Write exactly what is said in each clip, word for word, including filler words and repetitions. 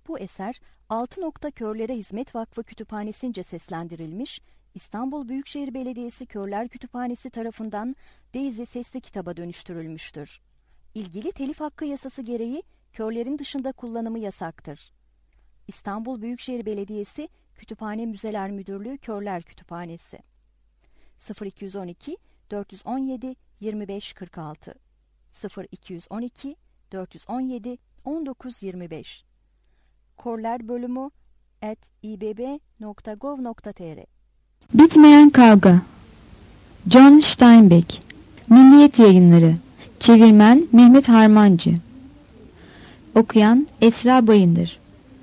Bu eser Altı Nokta Körlere Hizmet Vakfı Kütüphanesi'nce seslendirilmiş, İstanbul Büyükşehir Belediyesi Körler Kütüphanesi tarafından Daisy sesli kitaba dönüştürülmüştür. İlgili telif hakkı yasası gereği körlerin dışında kullanımı yasaktır. İstanbul Büyükşehir Belediyesi Kütüphane Müzeler Müdürlüğü Körler Kütüphanesi sıfır iki on iki dört on yedi yirmi beş kırk altı sıfır iki on iki dört on yedi on dokuz yirmi beş Körler bölümü at i b b nokta gov nokta t r. Bitmeyen Kavga. John Steinbeck. Milliyet Yayınları. Çevirmen Mehmet Harmancı. Okuyan Esra Bayındır.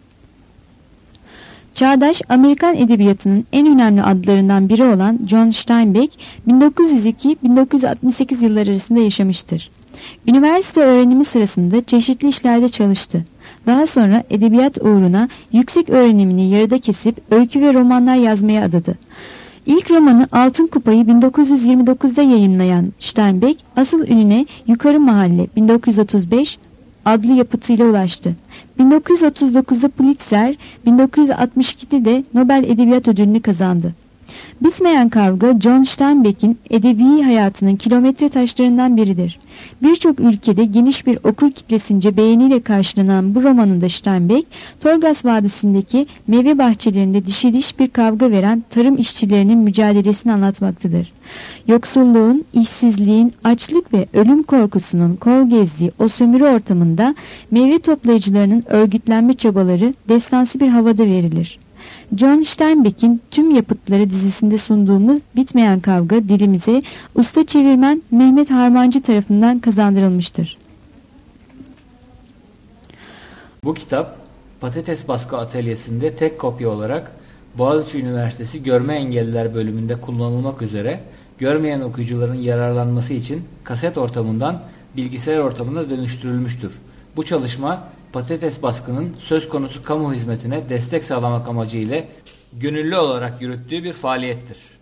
Çağdaş Amerikan edebiyatının en önemli adlarından biri olan John Steinbeck, bin dokuz yüz iki - bin dokuz yüz altmış sekiz yılları arasında yaşamıştır. Üniversite öğrenimi sırasında çeşitli işlerde çalıştı. Daha sonra edebiyat uğruna yüksek öğrenimini yarıda kesip öykü ve romanlar yazmaya adadı. İlk romanı Altın Kupa'yı bin dokuz yüz yirmi dokuzda yayımlayan Steinbeck, asıl ününe Yukarı Mahalle bin dokuz yüz otuz beş adlı yapıtıyla ulaştı. bin dokuz yüz otuz dokuzda Pulitzer, bin dokuz yüz altmış ikide de Nobel Edebiyat Ödülünü kazandı. Bitmeyen Kavga, John Steinbeck'in edebi hayatının kilometre taşlarından biridir. Birçok ülkede geniş bir okur kitlesince beğeniyle karşılanan bu romanında Steinbeck, Torgas Vadisi'ndeki meyve bahçelerinde dişe diş bir kavga veren tarım işçilerinin mücadelesini anlatmaktadır. Yoksulluğun, işsizliğin, açlık ve ölüm korkusunun kol gezdiği o sömürü ortamında meyve toplayıcılarının örgütlenme çabaları destansı bir havada verilir. John Steinbeck'in tüm yapıtları dizisinde sunduğumuz Bitmeyen Kavga dilimize usta çevirmen Mehmet Harmancı tarafından kazandırılmıştır. Bu kitap Patates Baskı Atölyesi'nde tek kopya olarak Boğaziçi Üniversitesi Görme Engelliler bölümünde kullanılmak üzere görmeyen okuyucuların yararlanması için kaset ortamından bilgisayar ortamına dönüştürülmüştür. Bu çalışma Patates Baskı'nın söz konusu kamu hizmetine destek sağlamak amacıyla gönüllü olarak yürüttüğü bir faaliyettir.